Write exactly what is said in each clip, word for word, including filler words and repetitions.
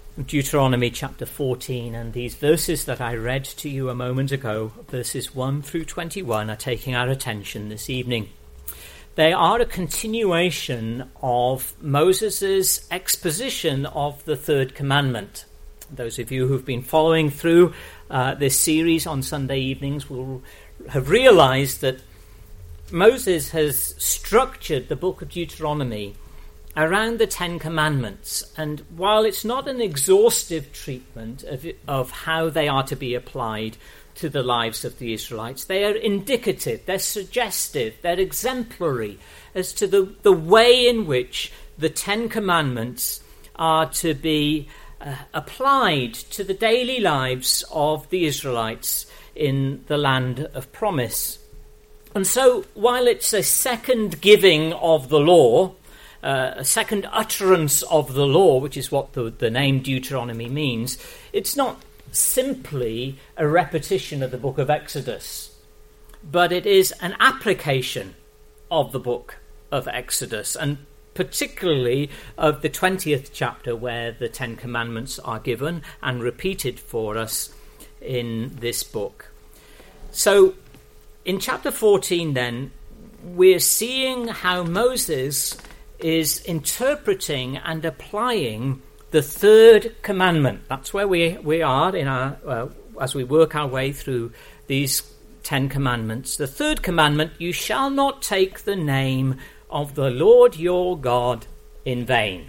Deuteronomy chapter fourteen, and these verses that I read to you a moment ago, verses one through twenty-one, are taking our attention this evening. They are a continuation of Moses' exposition of the third commandment. Those of you who've been following through uh, this series on Sunday evenings will have realized that Moses has structured the book of Deuteronomy around the Ten Commandments, and while it's not an exhaustive treatment of, of how they are to be applied to the lives of the Israelites, they are indicative, they're suggestive, they're exemplary as to the, the way in which the Ten Commandments are to be uh, applied to the daily lives of the Israelites in the land of promise. And so, while it's a second giving of the law, Uh, a second utterance of the law, which is what the, the name Deuteronomy means, it's not simply a repetition of the book of Exodus, but it is an application of the book of Exodus, and particularly of the twentieth chapter, where the Ten Commandments are given and repeated for us in this book. So, in chapter fourteen then, we're seeing how Moses is interpreting and applying the third commandment. That's where we we are in our uh, as we work our way through these Ten Commandments. The third commandment: you shall not take the name of the Lord your God in vain.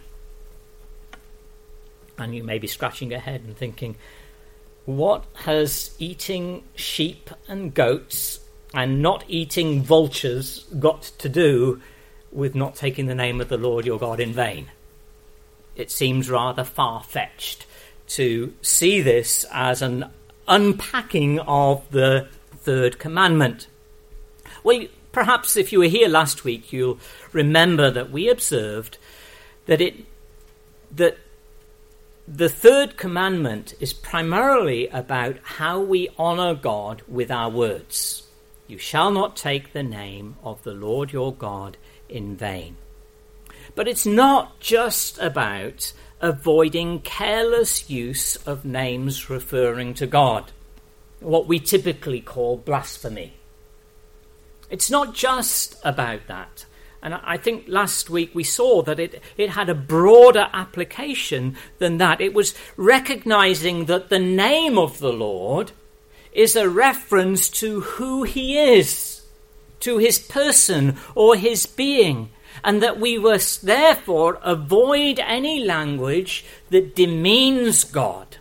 And you may be scratching your head and thinking, what has eating sheep and goats and not eating vultures got to do with not taking the name of the Lord your God in vain? It seems rather far-fetched to see this as an unpacking of the third commandment. Well, perhaps if you were here last week, you'll remember that we observed that it that the third commandment is primarily about how we honour God with our words. You shall not take the name of the Lord your God in vain. But it's not just about avoiding careless use of names referring to God, what we typically call blasphemy. It's not just about that. And I think last week we saw that it, it had a broader application than that. It was recognizing that the name of the Lord is a reference to who he is, to his person or his being, and that we must therefore avoid any language that demeans God,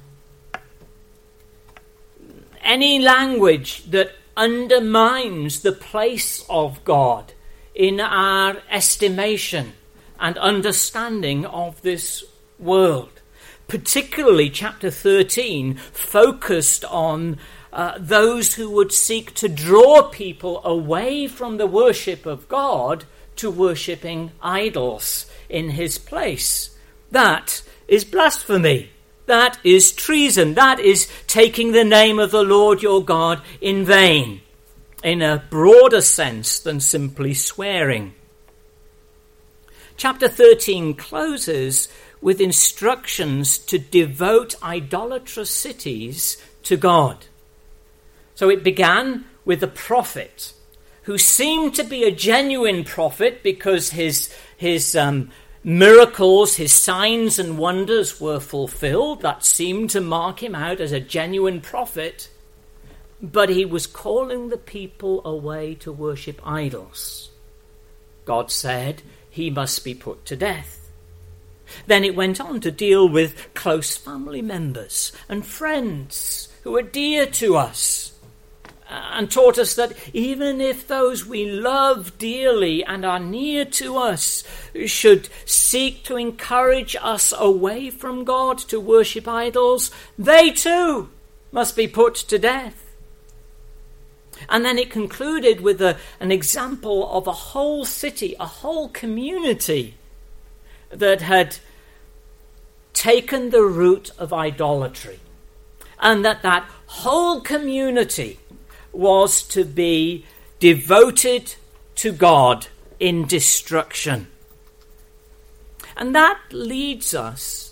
any language that undermines the place of God in our estimation and understanding of this world. Particularly chapter thirteen focused on Uh, those who would seek to draw people away from the worship of God to worshipping idols in his place. That is blasphemy. That is treason. That is taking the name of the Lord your God in vain, in a broader sense than simply swearing. Chapter thirteen closes with instructions to devote idolatrous cities to God. So it began with a prophet who seemed to be a genuine prophet because his his um, miracles, his signs and wonders were fulfilled. That seemed to mark him out as a genuine prophet. But he was calling the people away to worship idols. God said he must be put to death. Then it went on to deal with close family members and friends who are dear to us, and taught us that even if those we love dearly and are near to us should seek to encourage us away from God to worship idols, they too must be put to death. And then it concluded with a, an example of a whole city, a whole community that had taken the route of idolatry, and that that whole community was to be devoted to God in destruction. And that leads us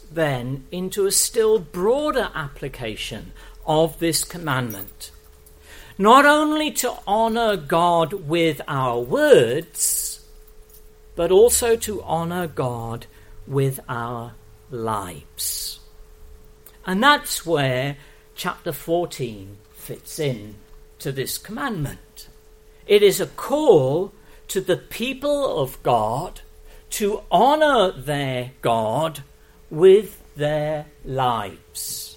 then into a still broader application of this commandment. Not only to honour God with our words, but also to honour God with our lives. And that's where chapter fourteen fits in to this commandment. It is a call to the people of God to honour their God with their lives.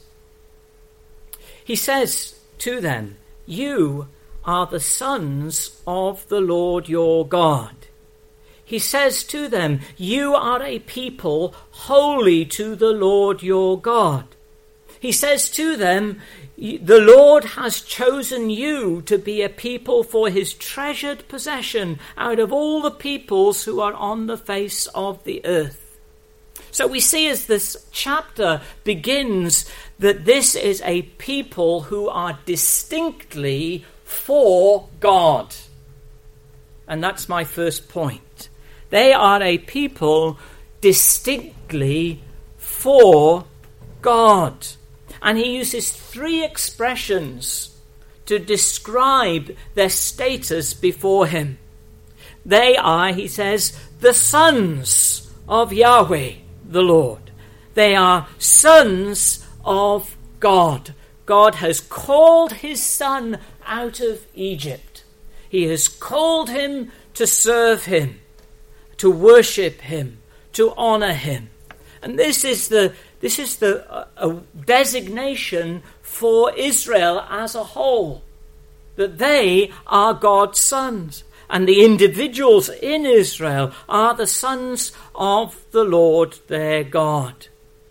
He says to them, "You are the sons of the Lord your God." He says to them, "You are a people holy to the Lord your God." He says to them, "The Lord has chosen you to be a people for his treasured possession out of all the peoples who are on the face of the earth." So we see as this chapter begins that this is a people who are distinctly for God. And that's my first point. They are a people distinctly for God. And he uses three expressions to describe their status before him. They are, he says, the sons of Yahweh, the Lord. They are sons of God. God has called his son out of Egypt. He has called him to serve him, to worship him, to honour him. And this is the This is the uh, a designation for Israel as a whole, that they are God's sons, and the individuals in Israel are the sons of the Lord their God.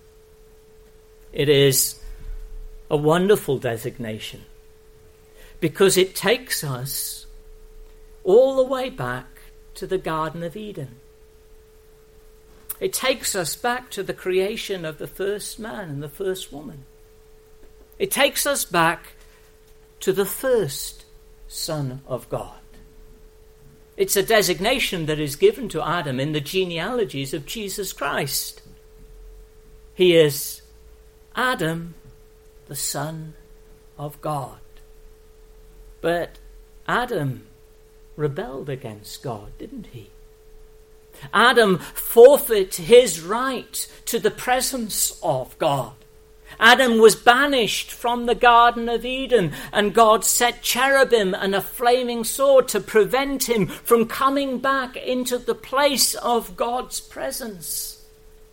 It is a wonderful designation because it takes us all the way back to the Garden of Eden. It takes us back to the creation of the first man and the first woman. It takes us back to the first Son of God. It's a designation that is given to Adam in the genealogies of Jesus Christ. He is Adam, the Son of God. But Adam rebelled against God, didn't he? Adam forfeit his right to the presence of God. Adam was banished from the Garden of Eden, and God set cherubim and a flaming sword to prevent him from coming back into the place of God's presence.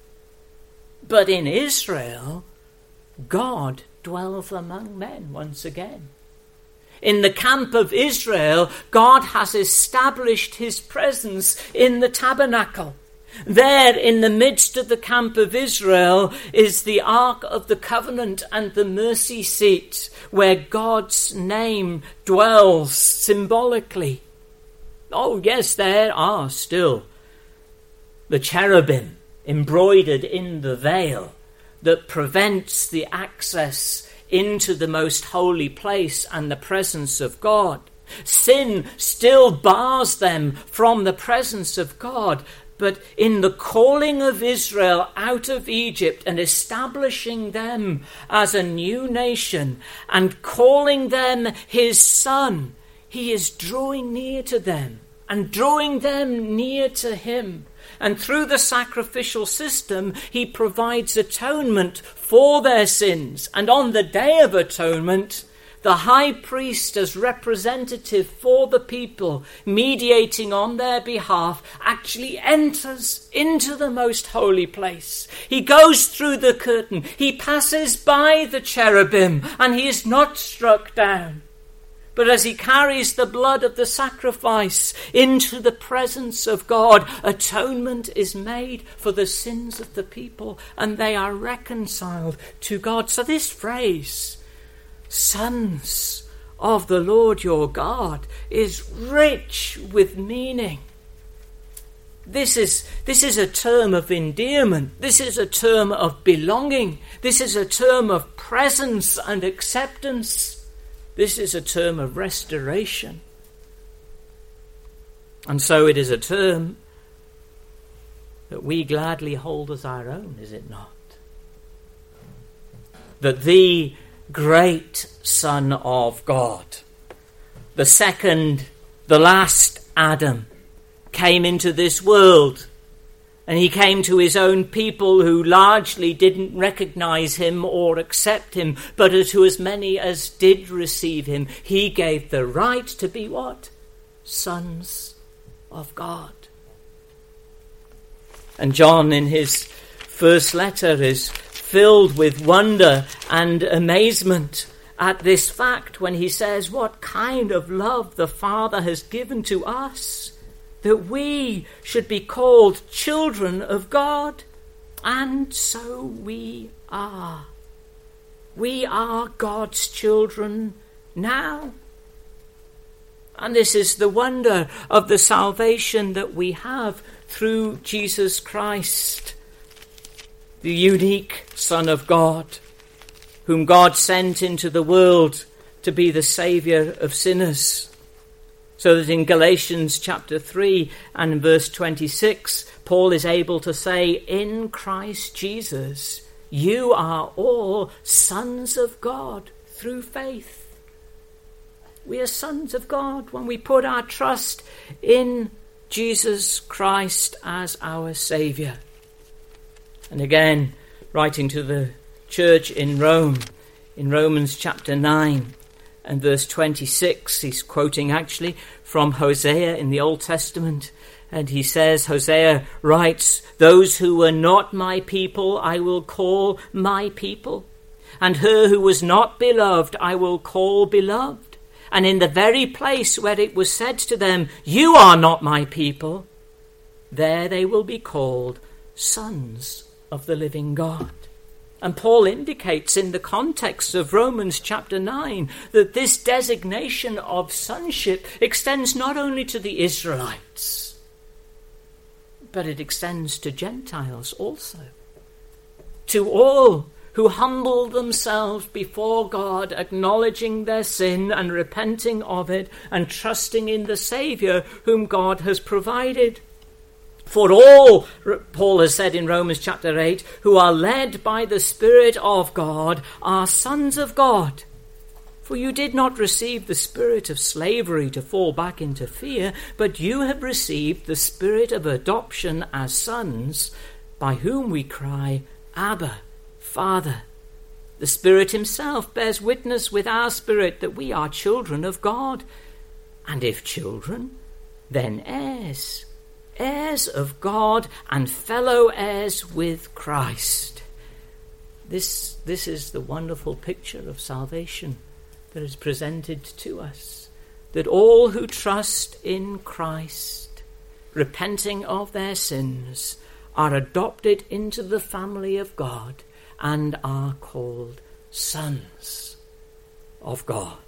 But in Israel, God dwells among men once again. In the camp of Israel, God has established his presence in the tabernacle. There, in the midst of the camp of Israel, is the Ark of the Covenant and the mercy seat, where God's name dwells symbolically. Oh, yes, there are still the cherubim embroidered in the veil that prevents the access into the most holy place and the presence of God. Sin still bars them from the presence of God, but in the calling of Israel out of Egypt and establishing them as a new nation and calling them his son, he is drawing near to them and drawing them near to him. And through the sacrificial system, he provides atonement for their sins. And on the Day of Atonement, the high priest, as representative for the people, mediating on their behalf, actually enters into the most holy place. He goes through the curtain. He passes by the cherubim, and he is not struck down. But as he carries the blood of the sacrifice into the presence of God, atonement is made for the sins of the people, and they are reconciled to God. So this phrase, sons of the Lord your God, is rich with meaning. This is, this is a term of endearment. This is a term of belonging. This is a term of presence and acceptance. This is a term of restoration. And so it is a term that we gladly hold as our own, is it not? that the great Son of God, the second, the last Adam, came into this world. And he came to his own people who largely didn't recognize him or accept him, but to as many as did receive him, he gave the right to be what? Sons of God. And John, in his first letter, is filled with wonder and amazement at this fact when he says, what kind of love the Father has given to us, that we should be called children of God. And so we are. We are God's children now. And this is the wonder of the salvation that we have through Jesus Christ, the unique Son of God, whom God sent into the world to be the Saviour of sinners. So that in Galatians chapter three and verse twenty-six, Paul is able to say, in Christ Jesus, you are all sons of God through faith. We are sons of God when we put our trust in Jesus Christ as our Saviour. And again, writing to the church in Rome, in Romans chapter nine, and verse twenty-six, he's quoting actually from Hosea in the Old Testament. And he says, Hosea writes, those who were not my people I will call my people. And her who was not beloved I will call beloved. And in the very place where it was said to them, you are not my people, there they will be called sons of the living God. And Paul indicates in the context of Romans chapter nine that this designation of sonship extends not only to the Israelites, but it extends to Gentiles also. To all who humble themselves before God, acknowledging their sin and repenting of it and trusting in the Saviour whom God has provided. For all, Paul has said in Romans chapter eight, who are led by the Spirit of God are sons of God. For you did not receive the spirit of slavery to fall back into fear, but you have received the spirit of adoption as sons, by whom we cry, Abba, Father. The Spirit himself bears witness with our spirit that we are children of God. And if children, then heirs. Heirs of God and fellow heirs with Christ. This, this is the wonderful picture of salvation that is presented to us. That all who trust in Christ, repenting of their sins, are adopted into the family of God and are called sons of God.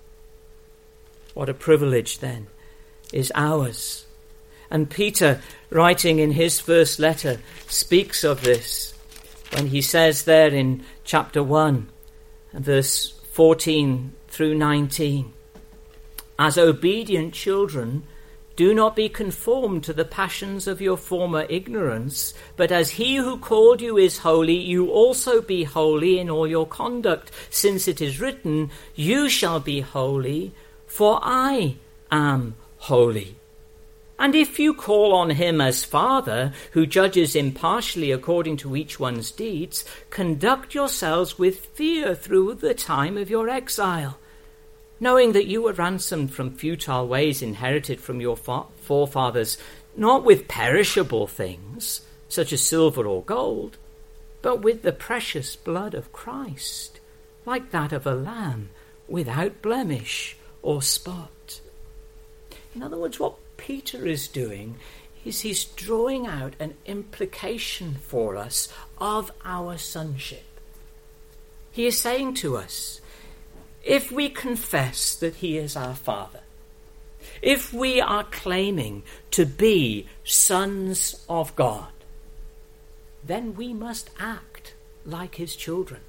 What a privilege then is ours. And Peter, writing in his first letter, speaks of this when he says there in chapter one, verse fourteen through nineteen, as obedient children, do not be conformed to the passions of your former ignorance, but as he who called you is holy, you also be holy in all your conduct, since it is written, you shall be holy, for I am holy. And if you call on him as Father, who judges impartially according to each one's deeds, conduct yourselves with fear through the time of your exile, knowing that you were ransomed from futile ways inherited from your forefathers, not with perishable things, such as silver or gold, but with the precious blood of Christ, like that of a lamb, without blemish or spot. In other words, what Peter is doing is he's drawing out an implication for us of our sonship. He is saying to us, if we confess that he is our Father, if we are claiming to be sons of God, then we must act like his children.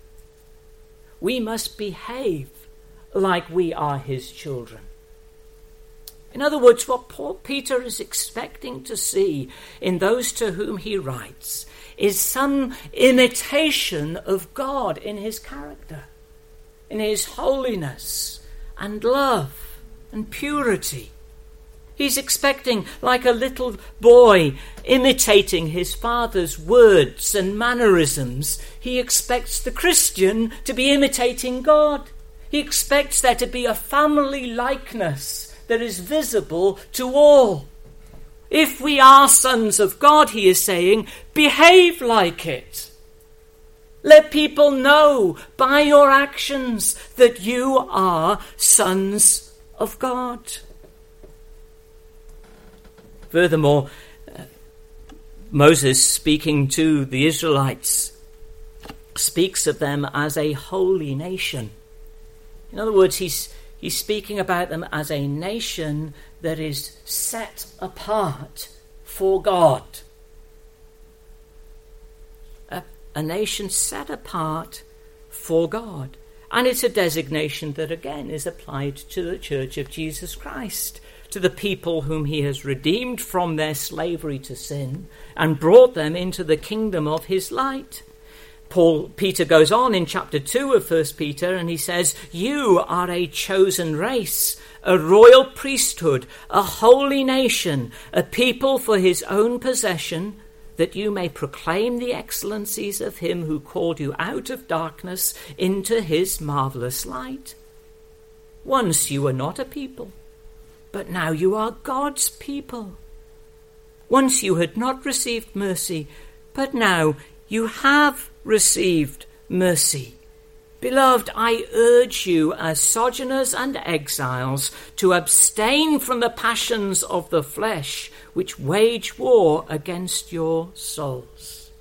We must behave like we are his children. In other words, what Paul Peter is expecting to see in those to whom he writes is some imitation of God in his character, in his holiness and love and purity. He's expecting, like a little boy imitating his father's words and mannerisms, he expects the Christian to be imitating God. He expects there to be a family likeness that is visible to all. If we are sons of God, he is saying, behave like it. Let people know by your actions that you are sons of God. Furthermore, uh, Moses, speaking to the Israelites, speaks of them as a holy nation. In other words, he's, he's speaking about them as a nation that is set apart for God. A, a nation set apart for God. And it's a designation that again is applied to the Church of Jesus Christ, to the people whom he has redeemed from their slavery to sin and brought them into the kingdom of his light. Paul, Peter goes on in chapter two of First Peter and he says, you are a chosen race, a royal priesthood, a holy nation, a people for his own possession, that you may proclaim the excellencies of him who called you out of darkness into his marvelous light. Once you were not a people, but now you are God's people. Once you had not received mercy, but now you have received mercy. Beloved, I urge you as sojourners and exiles to abstain from the passions of the flesh, which wage war against your souls.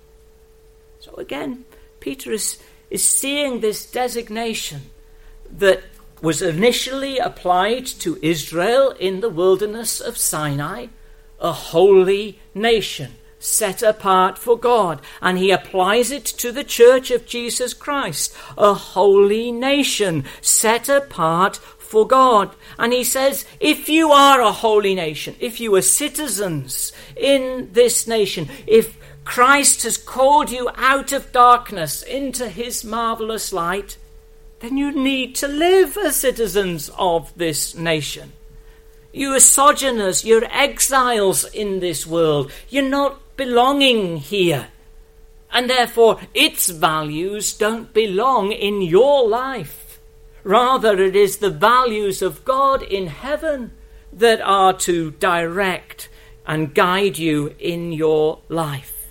So again, Peter is, is seeing this designation that was initially applied to Israel in the wilderness of Sinai, a holy nation set apart for God. And he applies it to the Church of Jesus Christ, a holy nation set apart for God. And he says, if you are a holy nation, if you are citizens in this nation, if Christ has called you out of darkness into his marvelous light, then you need to live as citizens of this nation. You are sojourners, you're exiles in this world. You're not belonging here. And therefore, its values don't belong in your life. Rather, it is the values of God in heaven that are to direct and guide you in your life.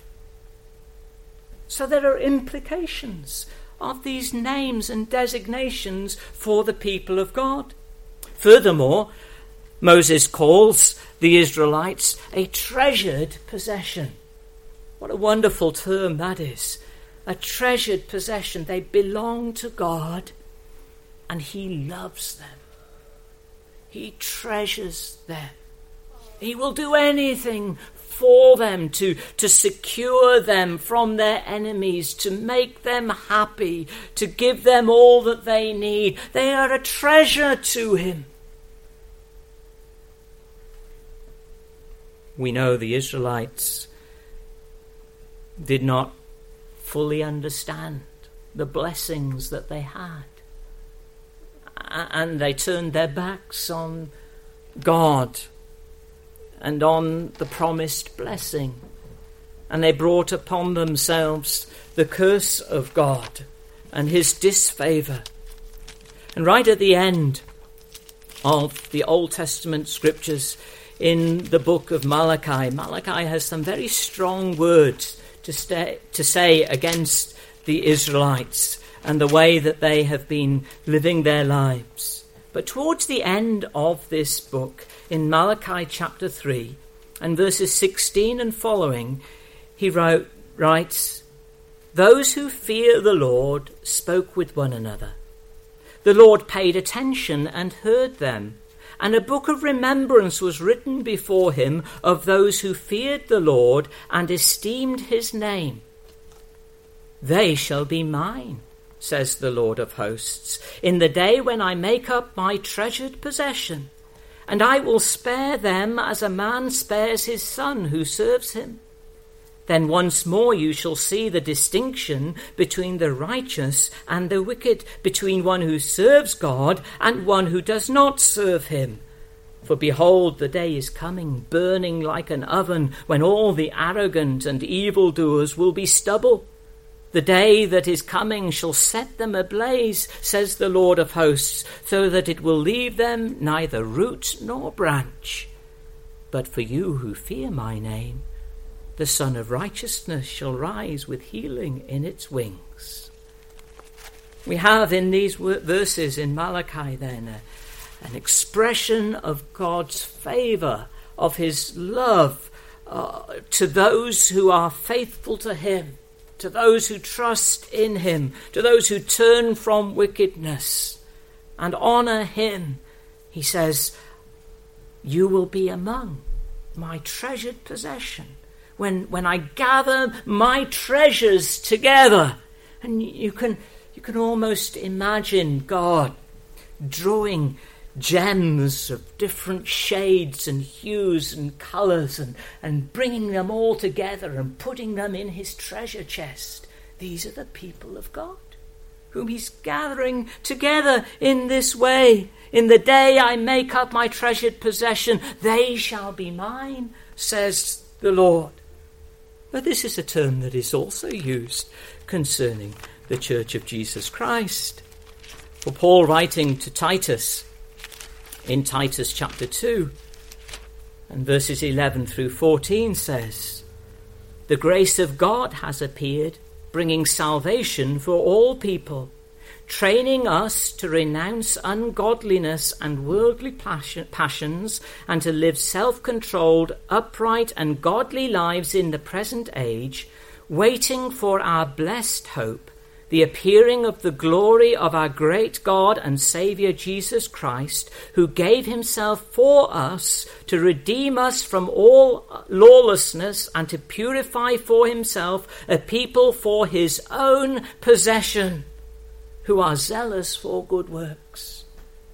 So there are implications of these names and designations for the people of God. Furthermore, Moses calls the Israelites a treasured possession. What a wonderful term that is. A treasured possession. They belong to God and he loves them. He treasures them. He will do anything for them to, to secure them from their enemies, to make them happy, to give them all that they need. They are a treasure to him. We know the Israelites did not fully understand the blessings that they had. And they turned their backs on God and on the promised blessing. And they brought upon themselves the curse of God and his disfavour. And right at the end of the Old Testament scriptures, in the book of Malachi, Malachi has some very strong words to, stay, to say against the Israelites and the way that they have been living their lives. But towards the end of this book, in Malachi chapter three, and verses sixteen and following, he wrote, writes, "Those who fear the Lord spoke with one another. The Lord paid attention and heard them. And a book of remembrance was written before him of those who feared the Lord and esteemed his name. They shall be mine, says the Lord of hosts, in the day when I make up my treasured possession, and I will spare them as a man spares his son who serves him. Then once more you shall see the distinction between the righteous and the wicked, between one who serves God and one who does not serve him. For behold, the day is coming, burning like an oven, when all the arrogant and evildoers will be stubble. The day that is coming shall set them ablaze, says the Lord of hosts, so that it will leave them neither root nor branch. But for you who fear my name, the Son of Righteousness shall rise with healing in its wings. We have in these verses in Malachi then a, an expression of God's favour, of his love uh, to those who are faithful to him, to those who trust in him, to those who turn from wickedness and honour him. He says, you will be among my treasured possession. When when I gather my treasures together, and you can you can almost imagine God drawing gems of different shades and hues and colours and, and bringing them all together and putting them in his treasure chest. These are the people of God, whom he's gathering together in this way. In the day I make up my treasured possession, they shall be mine, says the Lord. But this is a term that is also used concerning the Church of Jesus Christ. For Paul, writing to Titus in Titus chapter two and verses eleven through fourteen, says, the grace of God has appeared, bringing salvation for all people, training us to renounce ungodliness and worldly passions, and to live self-controlled, upright and godly lives in the present age, waiting for our blessed hope, the appearing of the glory of our great God and Saviour Jesus Christ, who gave himself for us to redeem us from all lawlessness and to purify for himself a people for his own possession, who are zealous for good works.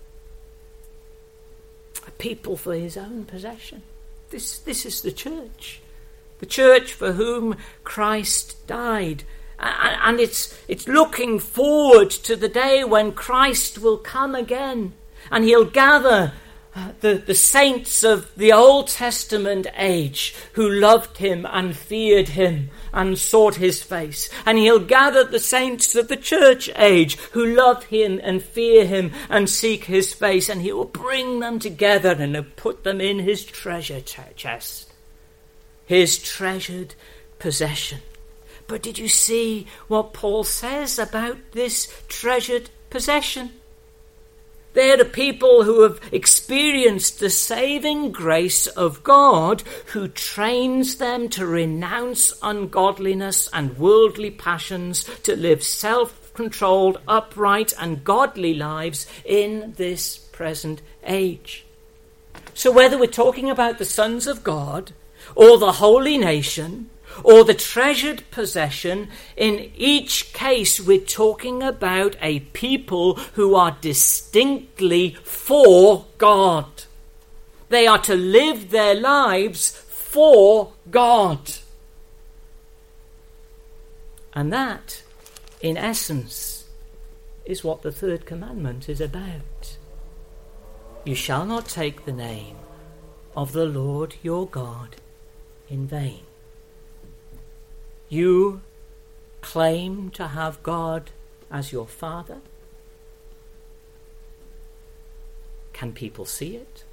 A people for his own possession. This, this is the church. The church for whom Christ died. And it's, it's looking forward to the day when Christ will come again. And he'll gather the, the saints of the Old Testament age who loved him and feared him and sought his face. And he'll gather the saints of the church age who love him and fear him and seek his face. And he will bring them together and put them in his treasure chest, his treasured possession. But did you see what Paul says about this treasured possession? They're the people who have experienced the saving grace of God, who trains them to renounce ungodliness and worldly passions, to live self-controlled, upright and godly lives in this present age. So whether we're talking about the sons of God or the holy nation or the treasured possession, in each case we're talking about a people who are distinctly for God. They are to live their lives for God. And that, in essence, is what the third commandment is about. You shall not take the name of the Lord your God in vain. You claim to have God as your Father. Can people see it?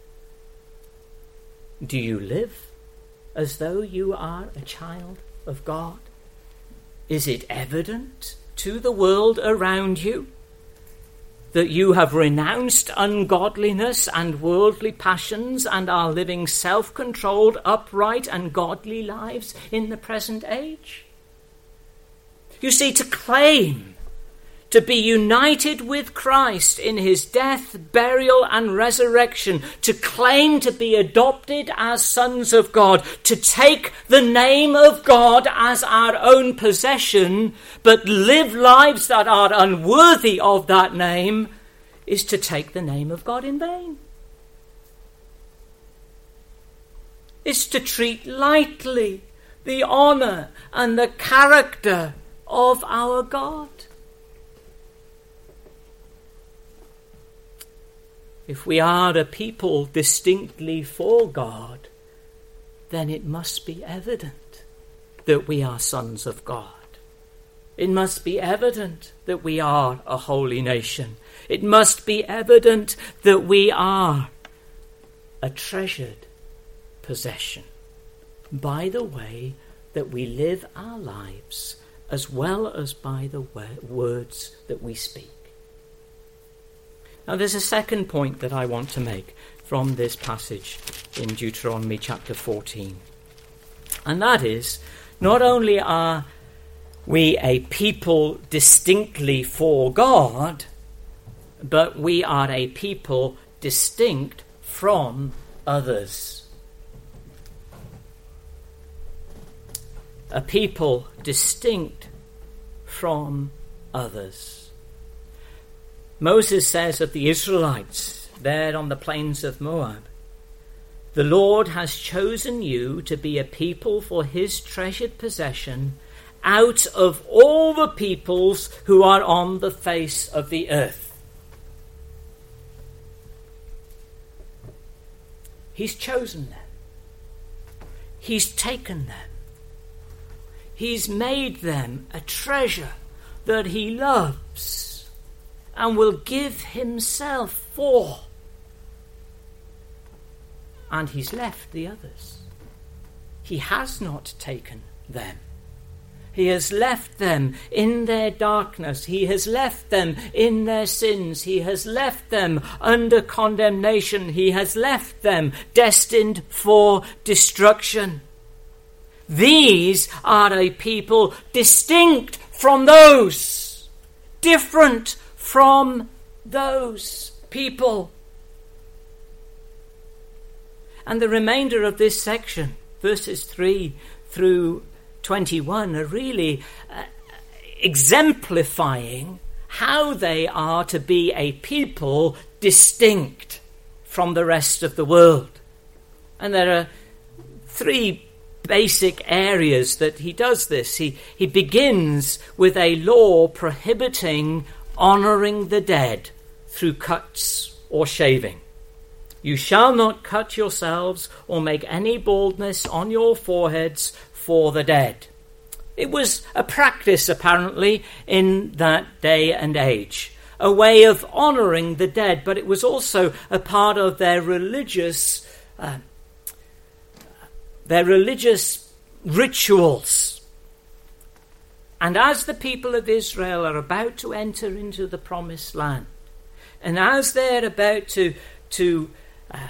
Do you live as though you are a child of God? Is it evident to the world around you that you have renounced ungodliness and worldly passions and are living self-controlled, upright and godly lives in the present age? You see, to claim to be united with Christ in his death, burial and resurrection, to claim to be adopted as sons of God, to take the name of God as our own possession, but live lives that are unworthy of that name, is to take the name of God in vain. It's to treat lightly the honor and the character of our God. If we are a people distinctly for God, then it must be evident that we are sons of God. It must be evident that we are a holy nation. It must be evident that we are a treasured possession by the way that we live our lives, as well as by the words that we speak. Now there's a second point that I want to make from this passage in Deuteronomy chapter fourteen. And that is, not only are we a people distinctly for God, but we are a people distinct from others. A people distinct from others. Moses says of the Israelites there on the plains of Moab, "The Lord has chosen you to be a people for his treasured possession out of all the peoples who are on the face of the earth." He's chosen them. He's taken them. He's made them a treasure that he loves and will give himself for. And he's left the others. He has not taken them. He has left them in their darkness. He has left them in their sins. He has left them under condemnation. He has left them destined for destruction. These are a people distinct from those, different from those people. And the remainder of this section, verses three through twenty-one, are really uh, exemplifying how they are to be a people distinct from the rest of the world. And there are three basic areas that he does this. He, he begins with a law prohibiting honouring the dead through cuts or shaving. "You shall not cut yourselves or make any baldness on your foreheads for the dead." It was a practice, apparently, in that day and age, a way of honouring the dead, but it was also a part of their religious, uh, their religious rituals. And as the people of Israel are about to enter into the promised land, and as they're about to to uh,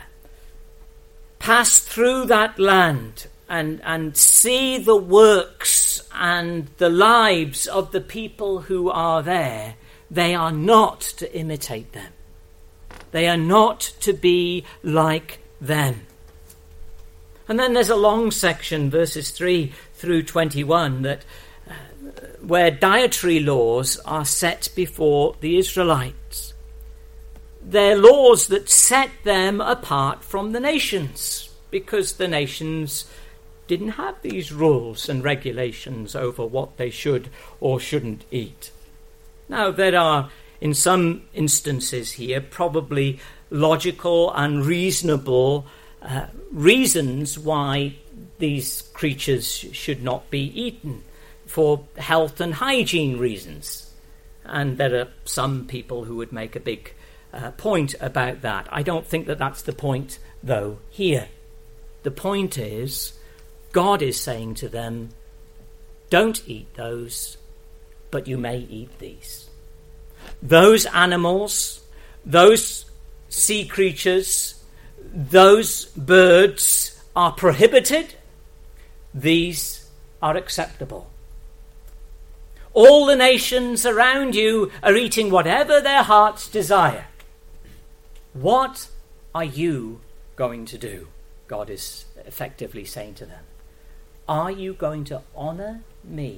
pass through that land and, and see the works and the lives of the people who are there, they are not to imitate them. They are not to be like them. And then there's a long section, verses three through twenty-one, that uh, where dietary laws are set before the Israelites. They're laws that set them apart from the nations, because the nations didn't have these rules and regulations over what they should or shouldn't eat. Now, there are, in some instances here, probably logical and reasonable uh, reasons why these creatures should not be eaten, for health and hygiene reasons. And there are some people who would make a big uh, point about that. I don't think that that's the point, though, here. The point is, God is saying to them, don't eat those, but you may eat these. Those animals, those sea creatures, those birds are prohibited. These are acceptable. All the nations around you are eating whatever their hearts desire. What are you going to do? God is effectively saying to them. Are you going to honour me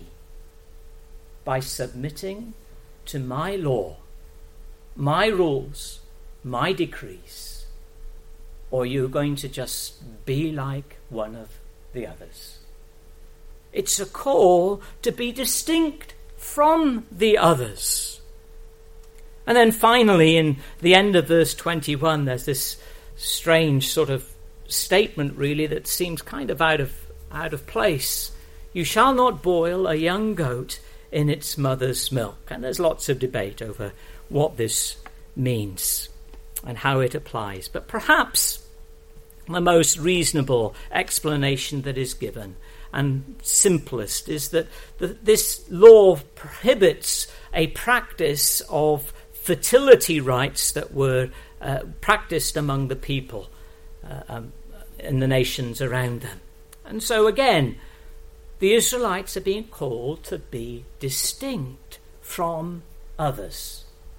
by submitting to my law, my rules, my decrees? Or are you going to just be like one of the others? It's a call to be distinct from the others. And then finally, in the end of verse twenty-one, there's this strange sort of statement, really, that seems kind of out of out of place. You shall not boil a young goat in its mother's milk. And there's lots of debate over what this means and how it applies. But perhaps the most reasonable explanation that is given and simplest is that the, this law prohibits a practice of fertility rites that were uh, practiced among the people uh, um, in the nations around them. And so again, the Israelites are being called to be distinct from others.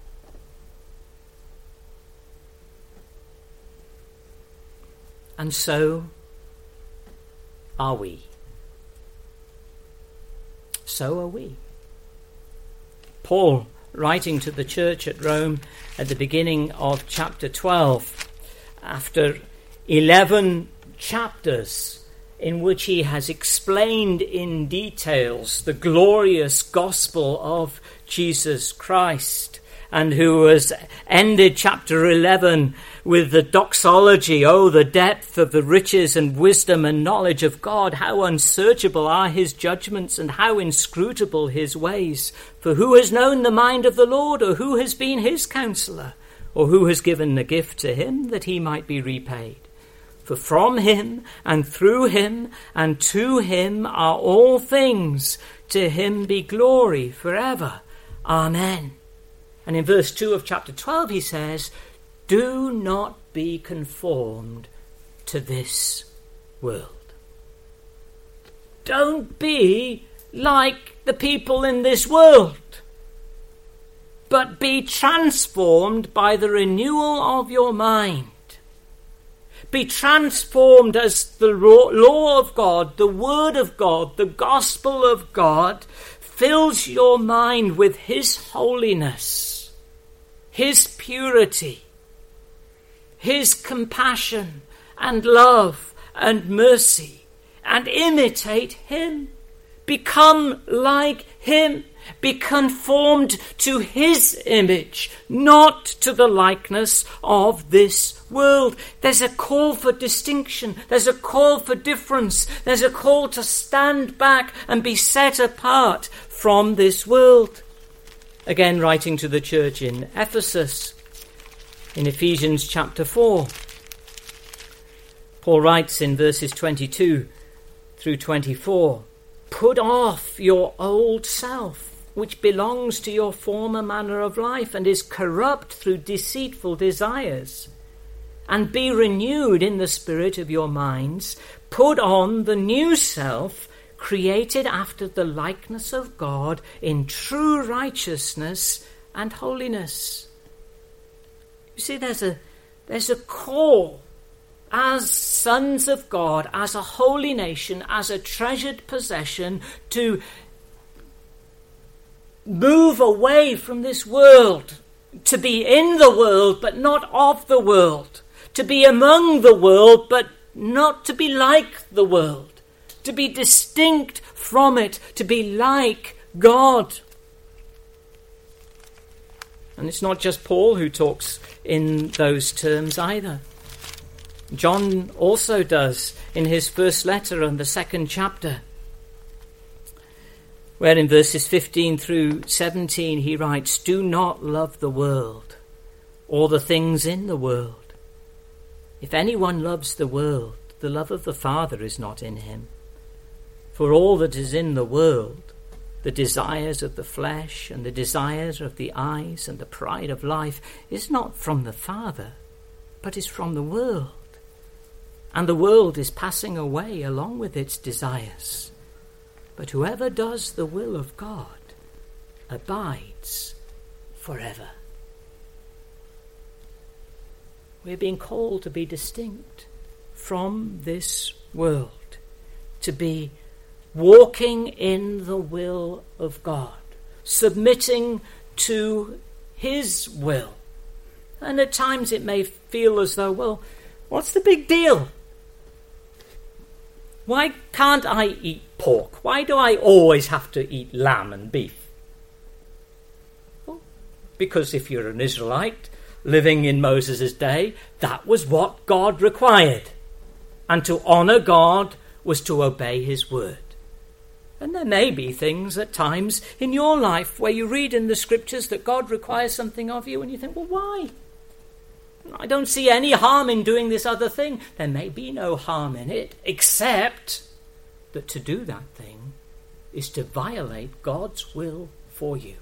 And so are we. So are we. Paul, writing to the church at Rome at the beginning of chapter twelve, after eleven chapters in which he has explained in details the glorious gospel of Jesus Christ, and who has ended chapter eleven with the doxology, oh, the depth of the riches and wisdom and knowledge of God, how unsearchable are his judgments and how inscrutable his ways. For who has known the mind of the Lord, or who has been his counselor, or who has given the gift to him that he might be repaid? For from him and through him and to him are all things. To him be glory forever. Amen. And in verse two of chapter twelve he says, do not be conformed to this world. Don't be like the people in this world, but be transformed by the renewal of your mind. Be transformed as the law of God, the word of God, the gospel of God fills your mind with his holiness, his purity, his compassion and love and mercy, and imitate him. Become like him. Be conformed to his image, not to the likeness of this world. There's a call for distinction. There's a call for difference. There's a call to stand back and be set apart from this world. Again, writing to the church in Ephesus, in Ephesians chapter four, Paul writes in verses twenty-two through twenty-four, put off your old self, which belongs to your former manner of life and is corrupt through deceitful desires, and be renewed in the spirit of your minds. Put on the new self, created after the likeness of God in true righteousness and holiness. You see, there's a there's a call as sons of God, as a holy nation, as a treasured possession, to move away from this world, to be in the world but not of the world, to be among the world but not to be like the world, to be distinct from it, to be like God. And it's not just Paul who talks in those terms either. John also does in his first letter and the second chapter, where in verses fifteen through seventeen he writes, do not love the world or the things in the world. If anyone loves the world, the love of the Father is not in him. For all that is in the world, the desires of the flesh and the desires of the eyes and the pride of life, is not from the Father, but is from the world. And the world is passing away along with its desires. But whoever does the will of God abides forever. We're being called to be distinct from this world, to be walking in the will of God, submitting to his will. And at times it may feel as though, well, what's the big deal? Why can't I eat pork? Why do I always have to eat lamb and beef? Well, because if you're an Israelite living in Moses' day, that was what God required. And to honour God was to obey his word. And there may be things at times in your life where you read in the scriptures that God requires something of you and you think, well, why? I don't see any harm in doing this other thing. There may be no harm in it, except that to do that thing is to violate God's will for you.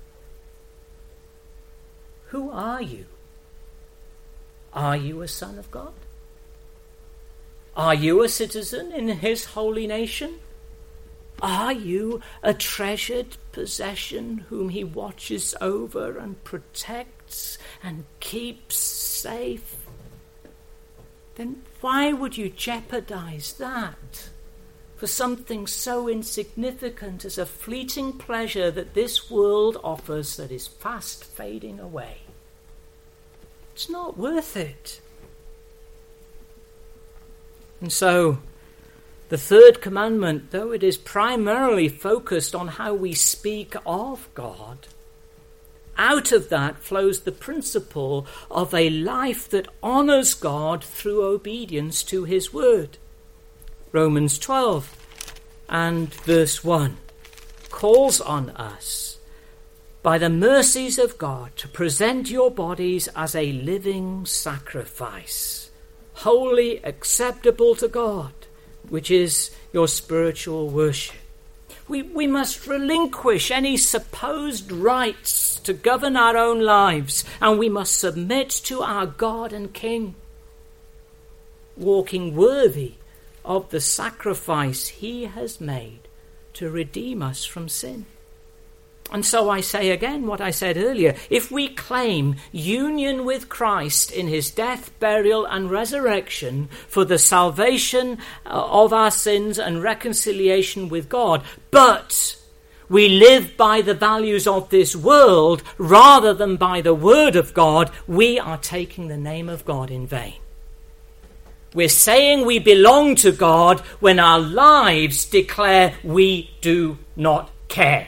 Who are you? Are you a son of God? Are you a citizen in his holy nation? Are you a treasured possession whom he watches over and protects and keeps safe? Then why would you jeopardize that for something so insignificant as a fleeting pleasure that this world offers that is fast fading away? It's not worth it. And so, the third commandment, though it is primarily focused on how we speak of God, out of that flows the principle of a life that honours God through obedience to his word. Romans twelve and verse one calls on us, by the mercies of God, to present your bodies as a living sacrifice, wholly acceptable to God, which is your spiritual worship. We, we must relinquish any supposed rights to govern our own lives, and we must submit to our God and King, walking worthy of the sacrifice he has made to redeem us from sin. And so I say again what I said earlier. If we claim union with Christ in his death, burial and resurrection for the salvation of our sins and reconciliation with God, but we live by the values of this world rather than by the word of God, we are taking the name of God in vain. We're saying we belong to God when our lives declare we do not care.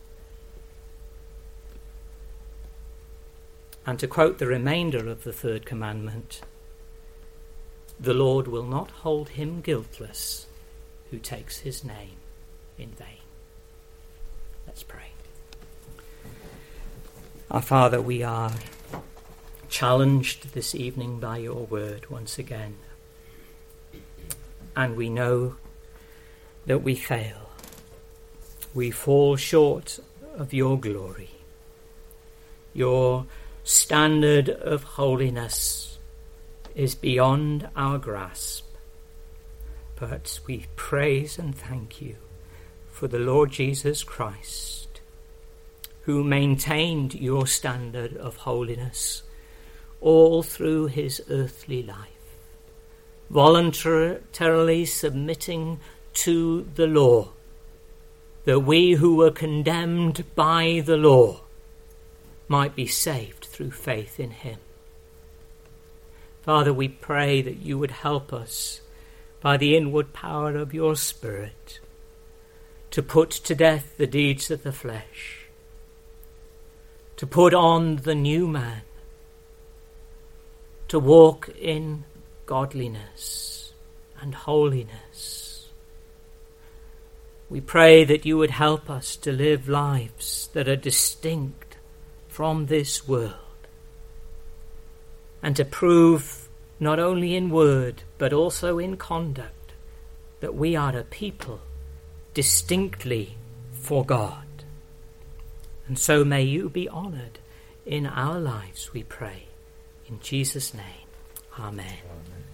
And to quote the remainder of the third commandment, the Lord will not hold him guiltless who takes his name in vain. Let's pray. Our Father, we are challenged this evening by your word once again. And we know that we fail. We fall short of your glory. Your standard of holiness is beyond our grasp. But we praise and thank you for the Lord Jesus Christ, who maintained your standard of holiness all through his earthly life, voluntarily submitting to the law, that we who were condemned by the law might be saved through faith in him. Father, we pray that you would help us by the inward power of your Spirit to put to death the deeds of the flesh, to put on the new man, to walk in godliness and holiness. We pray that you would help us to live lives that are distinct from this world, and to prove not only in word but also in conduct that we are a people distinctly for God. And so may you be honoured in our lives, we pray. In Jesus' name, amen. Amen.